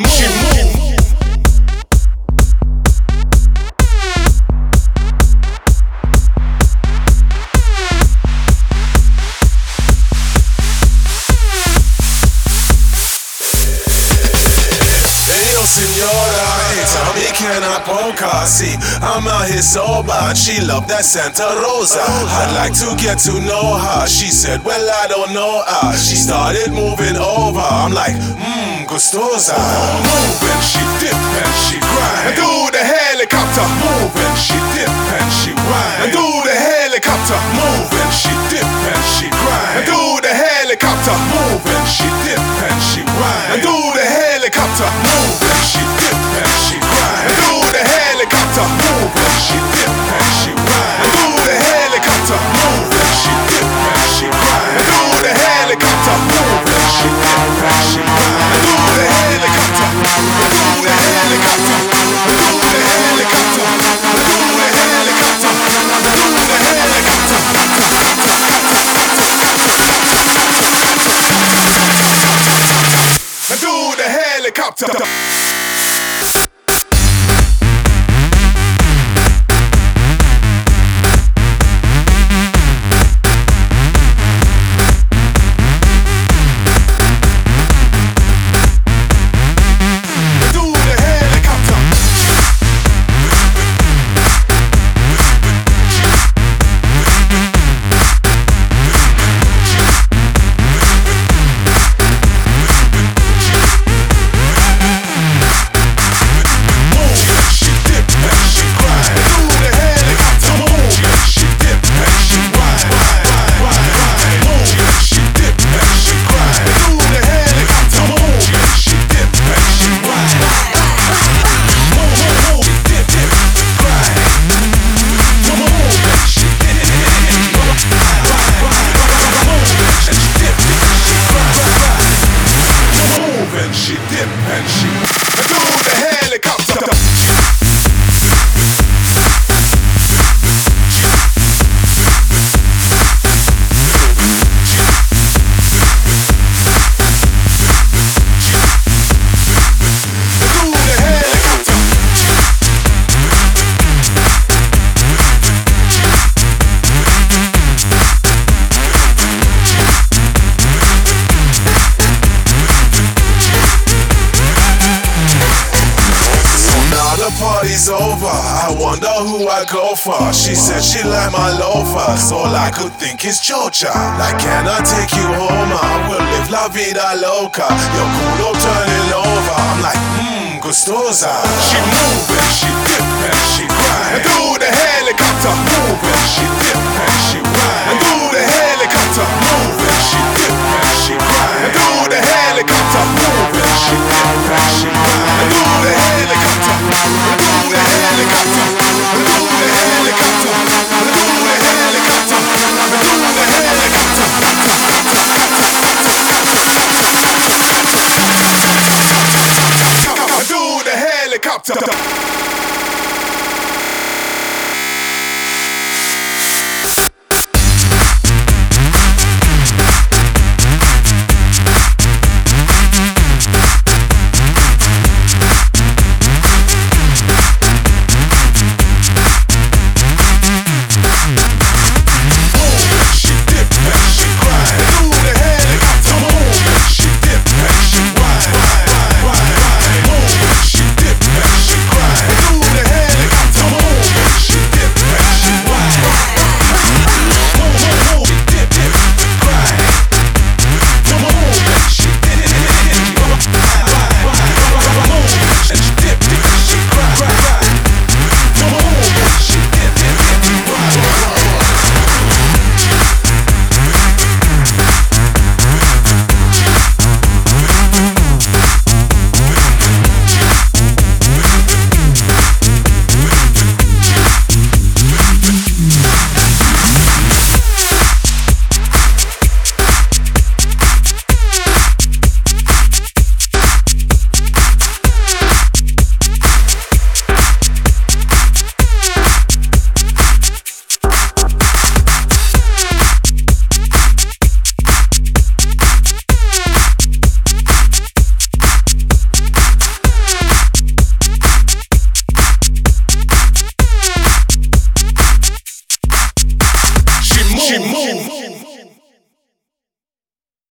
Senora, tell me can I poke her? See, I'm out here sober and she loved that Santa Rosa. I'd like to get to know her. She said, well, I don't know her. She started moving over. I'm like, gustosa. Moving, she dip and she grind. And do the helicopter. Moving, she dip and she grind. And do the helicopter. Moving, she dip and she grind. And do the helicopter. Moving, she dip and she grind. And do the helicopter. Moving, she dip and she grind. And do the helicopter. Moving, she dip and she grind. And do the helicopter. Moving, she dip and she grind. And do the helicopter. Moving, she dip and she grind. And do the helicopter. And do the helicopter. And do the helicopter. And do the helicopter. And do the helicopter. And do the helicopter. Party's over, I wonder who I go for. She said she like my loafers, all I could think is chocha. Like, can I take you home? I will live la vida loca. Your culo turning over. I'm like, gustosa. She moving, she dip and she grind. And do the helicopter. Moving, she dip and she grind. And do the helicopter. Moving, she dip and she grind. And do the helicopter. Moving, she dip and she grind. And do the helicopter. And do the helicopter. And do the helicopter. And do the helicopter. And do the helicopter. And do the helicopter.